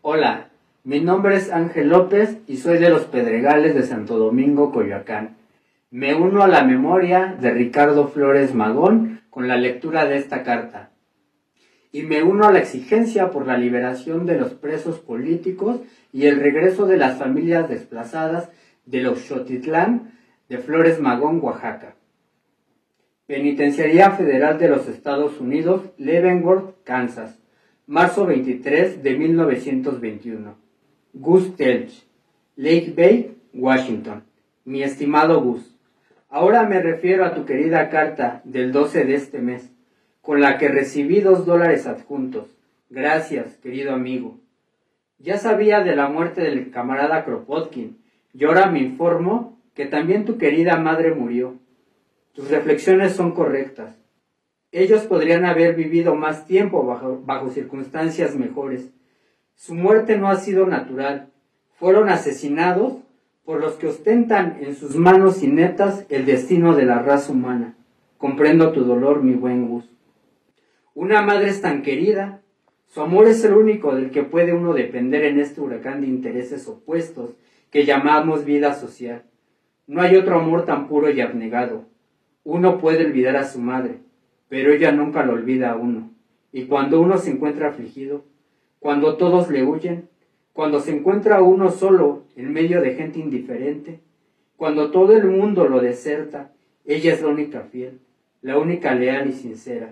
Hola, mi nombre es Ángel López y soy de los Pedregales de Santo Domingo, Coyoacán. Me uno a la memoria de Ricardo Flores Magón con la lectura de esta carta. Y me uno a la exigencia por la liberación de los presos políticos y el regreso de las familias desplazadas de Oxotitlán de Flores Magón, Oaxaca. Penitenciaría Federal de los Estados Unidos, Leavenworth, Kansas, marzo 23 de 1921. Gus Telch, Lake Bay, Washington. Mi estimado Gus, ahora me refiero a tu querida carta del 12 de este mes, con la que recibí $2 adjuntos. Gracias, querido amigo. Ya sabía de la muerte del camarada Kropotkin, y ahora me informo que también tu querida madre murió. Tus reflexiones son correctas. Ellos podrían haber vivido más tiempo bajo circunstancias mejores. Su muerte no ha sido natural. Fueron asesinados por los que ostentan en sus manos ineptas el destino de la raza humana. Comprendo tu dolor, mi buen Gus. Una madre es tan querida. Su amor es el único del que puede uno depender en este huracán de intereses opuestos que llamamos vida social. No hay otro amor tan puro y abnegado. Uno puede olvidar a su madre, pero ella nunca lo olvida a uno. Y cuando uno se encuentra afligido, cuando todos le huyen, cuando se encuentra uno solo en medio de gente indiferente, cuando todo el mundo lo deserta, ella es la única fiel, la única leal y sincera.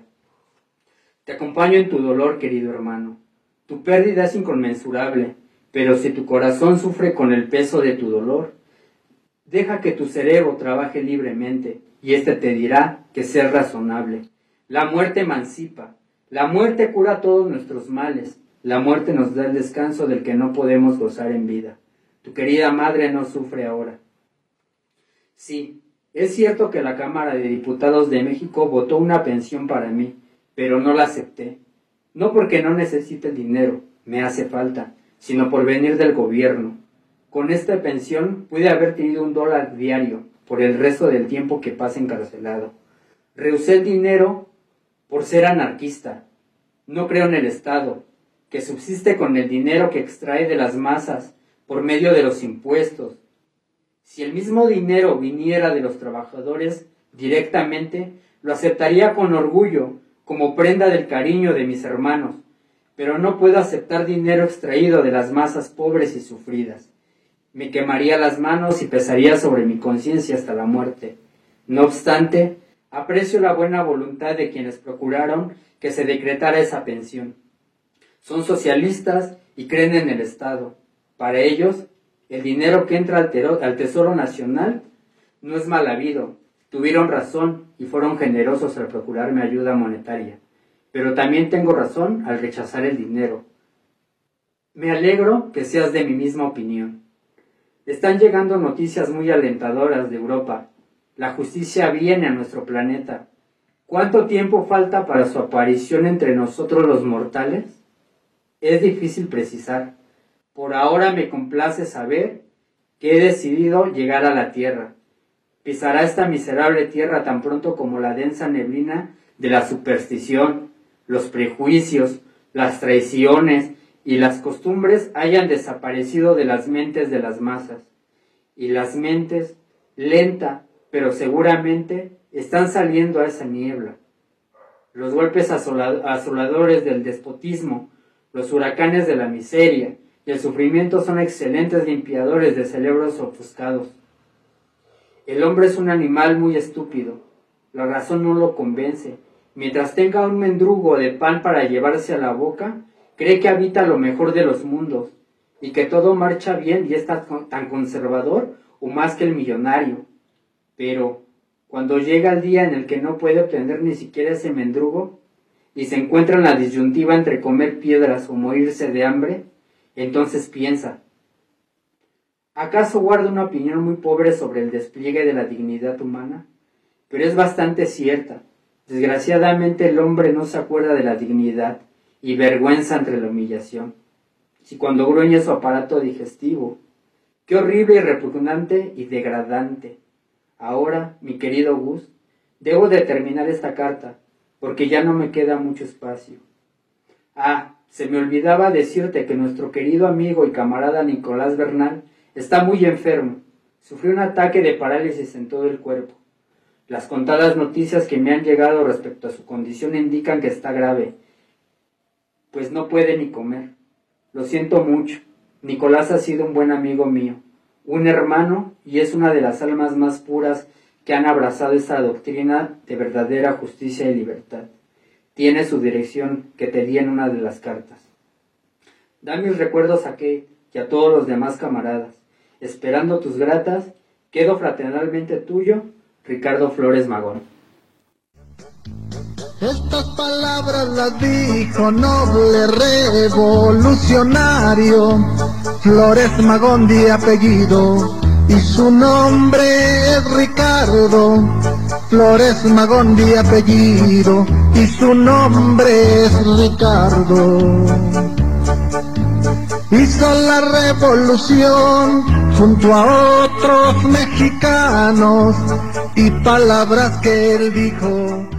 Te acompaño en tu dolor, querido hermano. Tu pérdida es inconmensurable, pero si tu corazón sufre con el peso de tu dolor, deja que tu cerebro trabaje libremente, y éste te dirá que ser razonable. La muerte emancipa, la muerte cura todos nuestros males, la muerte nos da el descanso del que no podemos gozar en vida. Tu querida madre no sufre ahora. Sí, es cierto que la Cámara de Diputados de México votó una pensión para mí, pero no la acepté. No porque no necesite el dinero, me hace falta, sino por venir del gobierno. Con esta pensión pude haber tenido $1 diario por el resto del tiempo que pase encarcelado. Rehusé el dinero por ser anarquista. No creo en el Estado, que subsiste con el dinero que extrae de las masas por medio de los impuestos. Si el mismo dinero viniera de los trabajadores directamente, lo aceptaría con orgullo, como prenda del cariño de mis hermanos, pero no puedo aceptar dinero extraído de las masas pobres y sufridas. Me quemaría las manos y pesaría sobre mi conciencia hasta la muerte. No obstante, aprecio la buena voluntad de quienes procuraron que se decretara esa pensión. Son socialistas y creen en el Estado. Para ellos, el dinero que entra al Tesoro Nacional no es mal habido. Tuvieron razón y fueron generosos al procurarme ayuda monetaria. Pero también tengo razón al rechazar el dinero. Me alegro que seas de mi misma opinión. Están llegando noticias muy alentadoras de Europa. La justicia viene a nuestro planeta. ¿Cuánto tiempo falta para su aparición entre nosotros los mortales? Es difícil precisar. Por ahora me complace saber que he decidido llegar a la Tierra. Pisará esta miserable tierra tan pronto como la densa neblina de la superstición, los prejuicios, las traiciones y las costumbres hayan desaparecido de las mentes de las masas. Y las mentes, lenta pero seguramente, están saliendo a esa niebla. Los golpes asoladores del despotismo, los huracanes de la miseria y el sufrimiento son excelentes limpiadores de cerebros ofuscados. El hombre es un animal muy estúpido. La razón no lo convence. Mientras tenga un mendrugo de pan para llevarse a la boca, cree que habita lo mejor de los mundos, y que todo marcha bien y es tan conservador o más que el millonario. Pero, cuando llega el día en el que no puede obtener ni siquiera ese mendrugo, y se encuentra en la disyuntiva entre comer piedras o morirse de hambre, entonces piensa: ¿acaso guarda una opinión muy pobre sobre el despliegue de la dignidad humana? Pero es bastante cierta. Desgraciadamente el hombre no se acuerda de la dignidad y vergüenza entre la humillación. Si cuando gruñe su aparato digestivo, qué horrible y repugnante y degradante. Ahora, mi querido Gus, debo de terminar esta carta, porque ya no me queda mucho espacio. Ah, se me olvidaba decirte que nuestro querido amigo y camarada Nicolás Bernal está muy enfermo. Sufrió un ataque de parálisis en todo el cuerpo. Las contadas noticias que me han llegado respecto a su condición indican que está grave, pues no puede ni comer. Lo siento mucho. Nicolás ha sido un buen amigo mío, un hermano, y es una de las almas más puras que han abrazado esta doctrina de verdadera justicia y libertad. Tiene su dirección que te di en una de las cartas. Da mis recuerdos a Kate y a todos los demás camaradas. Esperando tus gratas, quedo fraternalmente tuyo, Ricardo Flores Magón. Estas palabras las dijo noble revolucionario Flores Magón de apellido, y su nombre es Ricardo. Flores Magón de apellido, y su nombre es Ricardo. Hizo la revolución junto a otros mexicanos, y palabras que él dijo